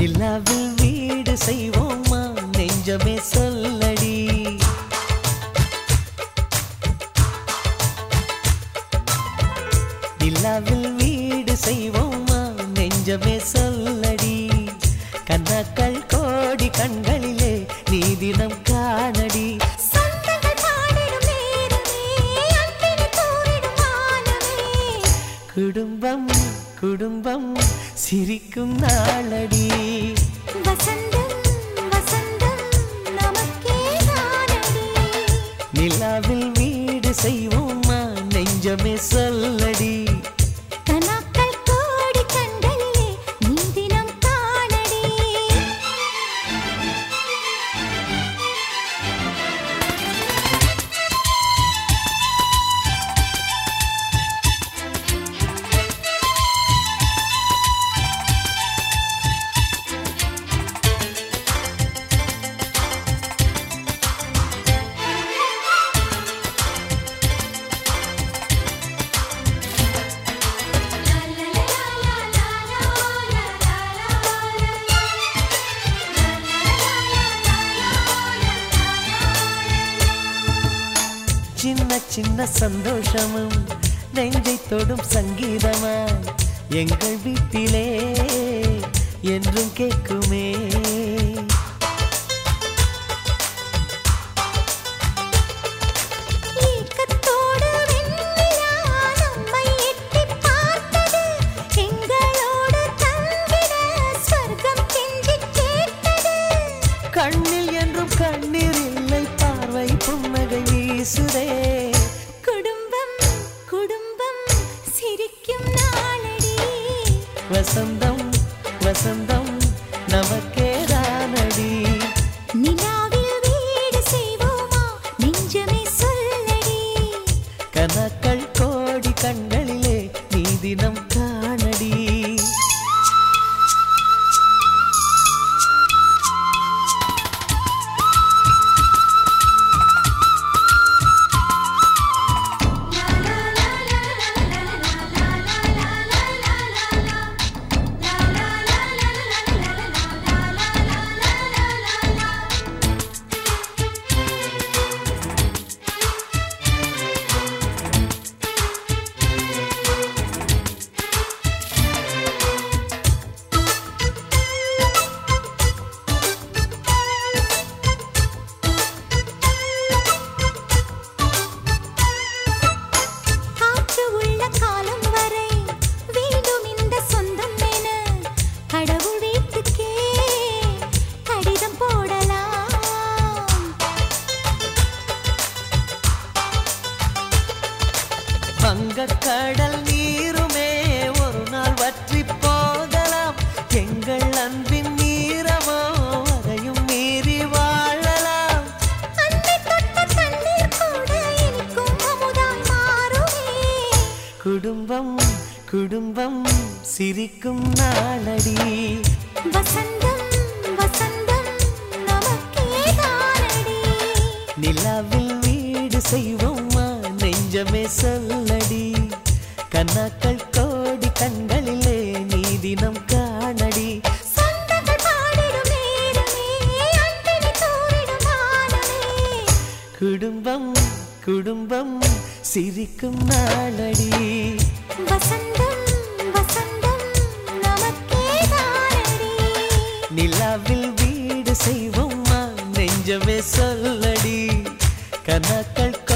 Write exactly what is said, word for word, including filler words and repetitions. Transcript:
நிலாவில் வீடு செய்வோமா நெஞ்சமே சொல்லடி. நிலாவில் வீடு செய்வோமா நெஞ்சமே சொல்லடி. கண்ணாக்கள் கோடி கண்களிலே நீ தினம் காணடி. குடும்பம் குடும்பம் சிரிக்கும் நாளடி. வசந்தம் வசந்தம் நமக்கே தானடி. நிலாவில் வீடு செய்வோமா நெஞ்சமே சொல்லடி. கனாக்கள் கோடி கண்களிலே நீ தினம் காணடி. சின்ன சின்ன சந்தோஷமும் நெஞ்சை தொடும் சங்கீதமாய் எங்கள் வீட்டிலே என்றும் கேட்குமே. ஏக்கத்தோடு வெண்ணிலா நம்மை எட்டிப் பார்த்தது. எங்களோடு தங்கிட ஸ்வர்க்கம் கெஞ்சிக் கேட்டது. கண்ணில் என்றும் கண்ணீர் இல்லை பார்வை புன்னகை வீசுதே. குடும்பம் குடும்பம் சிரிக்கும் நாளடி. வசந்தம் வசந்தம் நமக்கே தானடி. நிலாவில் வீடு செய்வோமா நெஞ்சமே சொல்லடி. கனாக்கள் கோடி கண்களிலே நீ தினம் காணடி. காற்று உள்ள காலம் வரை வேண்டும் இந்த சொந்தம் என கடவுள் வீட்டுக்கே கடிதம் போடலாம். வங்கக் கடல் நீருமே ஒரு நாள் வற்றி போகலாம். எங்கள் அன்பின் நீரமோ அதையும் மீறி வாழலாம். அன்னை தொட்ட தண்ணீர் கூட இனிக்கும் அமுதாய் மாறுமே. குடும்பம் குடும்பம் சிரிக்கும் நாளடி. வசந்தம் வசந்தம் நமக்கே தானடி. நிலாவில் வீடு செய்வோமா நெஞ்சமே சொல்லடி. கண்ணாக்கள் கோடி கண்களிலே நீ தினம் காணடி. சொந்தங்கள் பாடிடும் நேரமே அன்பினை தூரிடும் வானமே. குடும்பம் குடும்பம் சிரிக்கும் நாளடி. வசந்தம் வசந்தம் நமக்கே தானடி. நிலாவில் வீடு செய்வோமா நெஞ்சமே சொல்லடி. கனாக்கள்